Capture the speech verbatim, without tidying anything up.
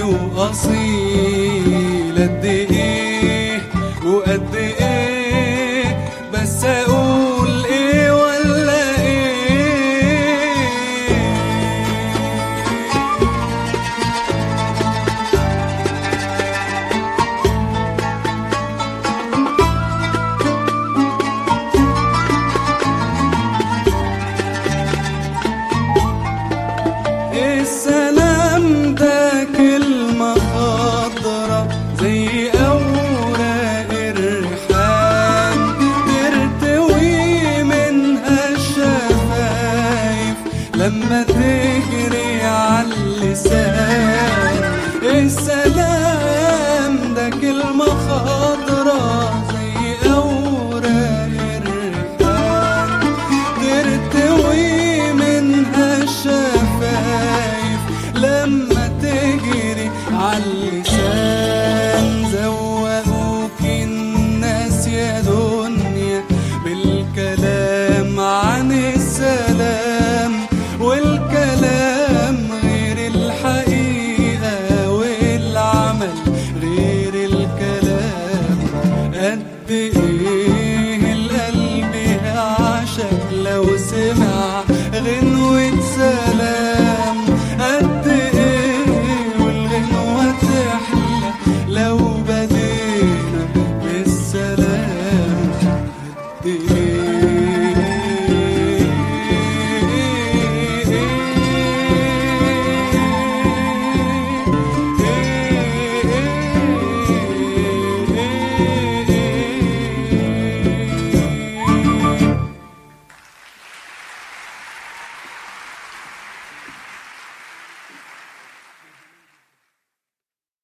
وأصيل قد إيه وقد إيه، بس أقول إيه ولا إيه؟ السلام ده كلمة خضرا زي أوراق الريحان، ترتوي منها الشفايف لما تجري عاللسان. السلام ده كلمة خضرا زي أوراق الريحان، ترتوي منها الشفايف لما تجري عاللسان. زوقوك الناس يا دنيا بالكلام عن السلام، والكلام غير الحقيقة والعمل غير الكلام. قد ايه القلب يعشق لو سمع غنوة سلام، قد ايه والغنوة تحلى لو بدينا بالسلام. قد ايه